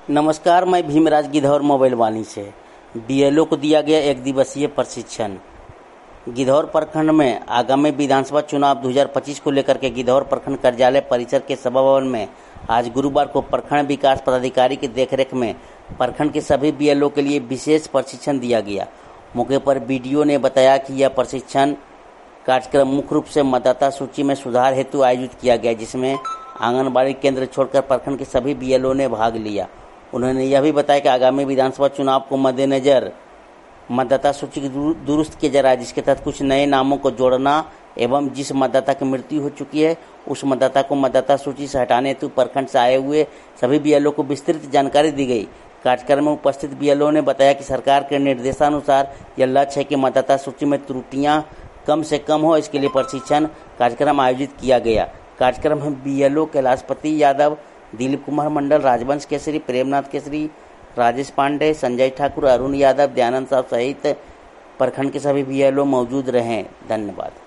नमस्कार, मैं भीमराज गिद्धौर मोबाइल वाणी से। बीएलओ को दिया गया 1 दिवसीय प्रशिक्षण। गिद्धौर प्रखंड में आगामी विधानसभा चुनाव 2025 को लेकर के गिद्धौर प्रखंड कार्यालय परिसर के सभा भवन में आज गुरुवार को प्रखंड विकास पदाधिकारी की देखरेख में प्रखंड के सभी बीएलओ के लिए विशेष प्रशिक्षण दिया गया। मौके पर बीडीओ ने बताया कि यह प्रशिक्षण कार्यक्रम मुख्य रूप से मतदाता सूची में सुधार हेतु आयोजित किया गया, जिसमें आंगनबाड़ी केंद्र छोड़कर प्रखंड के सभी बीएलओ ने भाग लिया। उन्होंने यह भी बताया कि आगामी विधानसभा चुनाव को मद्देनजर मतदाता सूची की दुरुस्त किया जा रहा है, जिसके तहत कुछ नए नामों को जोड़ना एवं जिस मतदाता की मृत्यु हो चुकी है उस मतदाता को मतदाता सूची से हटाने हेतु प्रखंड से आए हुए सभी बीएलओ को विस्तृत जानकारी दी गई। कार्यक्रम में उपस्थित बीएलओ ने बताया कि सरकार के निर्देशानुसार यह लक्ष्य है कि मतदाता सूची में त्रुटियां कम से कम हो, इसके लिए प्रशिक्षण कार्यक्रम आयोजित किया गया। कार्यक्रम में बीएलओ कैलाशपति यादव, दिलीप कुमार मंडल, राजवंश केसरी, प्रेमनाथ केसरी, राजेश पांडे, संजय ठाकुर, अरुण यादव, दयानंद साहब सहित प्रखंड के सभी बीएलओ मौजूद रहे। धन्यवाद।